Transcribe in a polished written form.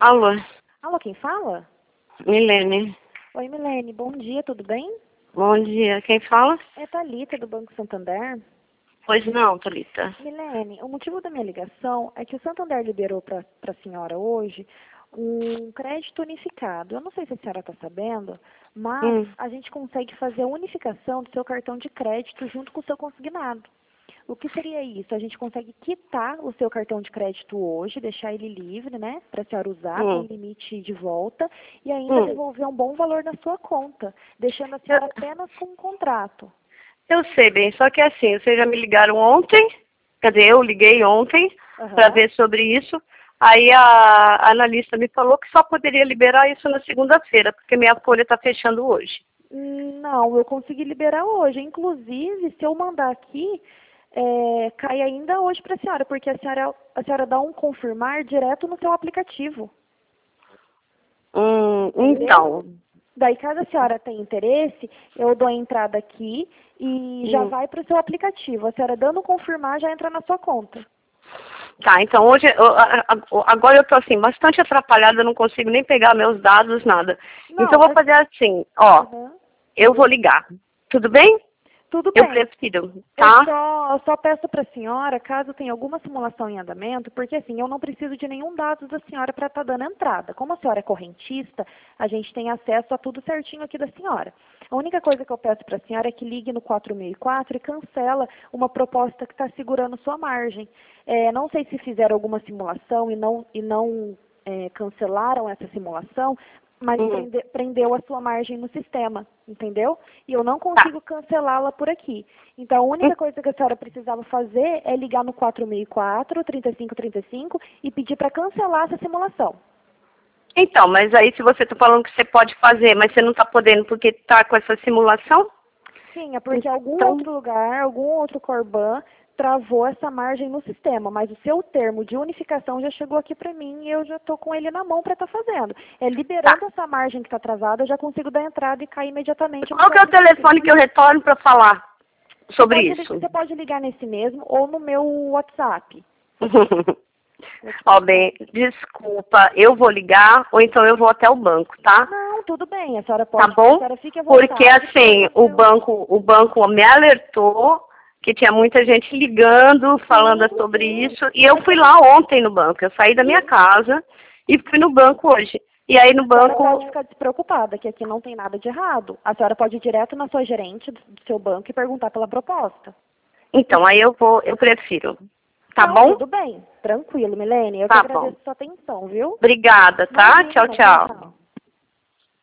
Alô, Alô, quem fala? Milene. Oi, Milene, bom dia, tudo bem? Bom dia. Quem fala? É Thalita, do Banco Santander. Pois não, Thalita. Milene, o motivo da minha ligação é que o Santander liberou para a senhora hoje um crédito unificado. Eu não sei se a senhora está sabendo, mas Hum. a gente consegue fazer a unificação do seu cartão de crédito junto com o seu consignado. O que seria isso? A gente consegue quitar o seu cartão de crédito hoje, deixar ele livre, né, para a senhora usar com Hum. limite de volta e ainda devolver um bom valor na sua conta, deixando a senhora apenas com um contrato. Eu sei bem, só que assim, vocês já me ligaram ontem, quer dizer, eu liguei ontem para Aham. ver sobre isso. Aí a analista me falou que só poderia liberar isso na segunda-feira, porque minha folha está fechando hoje. Não, eu consegui liberar hoje. Inclusive, se eu mandar aqui, cai ainda hoje para a senhora, porque a senhora dá um confirmar direto no seu aplicativo. Entendeu? Então. Daí, caso a senhora tenha interesse, eu dou a entrada aqui e já vai para o seu aplicativo. A senhora dando confirmar, já entra na sua conta. Tá, então hoje, agora eu tô assim, bastante atrapalhada, eu não consigo nem pegar meus dados, nada. Então eu Não, vou fazer assim, ó, aham. eu vou ligar. Tudo bem? Tudo Eu bem. prefiro, Eu tá? só peço para a senhora, caso tenha alguma simulação em andamento, porque assim, eu não preciso de nenhum dado da senhora para estar dando entrada. Como a senhora é correntista, a gente tem acesso a tudo certinho aqui da senhora. A única coisa que eu peço para a senhora é que ligue no 4004 e cancela uma proposta que está segurando sua margem. Não sei se fizeram alguma simulação e não cancelaram essa simulação, mas prendeu a sua margem no sistema, entendeu? E eu não Tá. consigo cancelá-la por aqui. Então, a única coisa que a senhora precisava fazer é ligar no 4004, 3535 e pedir para cancelar essa simulação. Então, mas aí se você tá falando que você pode fazer, mas você não tá podendo porque tá com essa simulação? Sim, é porque algum Então, outro lugar, algum outro Corban travou essa margem no sistema, mas o seu termo de unificação já chegou aqui para mim e eu já estou com ele na mão para estar fazendo. tá. Liberando essa margem que está travada, eu já consigo dar entrada e cair imediatamente no Qual seu que é o aplicativo. telefone que eu retorno para falar sobre isso? Você pode ligar nesse mesmo ou no meu WhatsApp. Vou te Ó, passar. bem, desculpa, eu vou ligar ou então eu vou até o banco, tá? Não, tudo bem, a senhora Tá pode, a bom? senhora fique à Porque vontade para assim, fazer o banco me alertou que tinha muita gente ligando, falando Sim, sobre sim. isso, e eu fui lá ontem no banco. Eu saí da minha casa e fui no banco hoje. E aí no A senhora pode banco, ficar despreocupada, que aqui não tem nada de errado. A senhora pode ir direto na sua gerente do seu banco e perguntar pela proposta. então, aí eu prefiro. Tá Não, bom? tudo bem. Tranquilo, Milene. Eu que Tá bom. agradeço a sua atenção, viu? Obrigada, tá? Tchau, Imagina, tchau, tchau. tchau.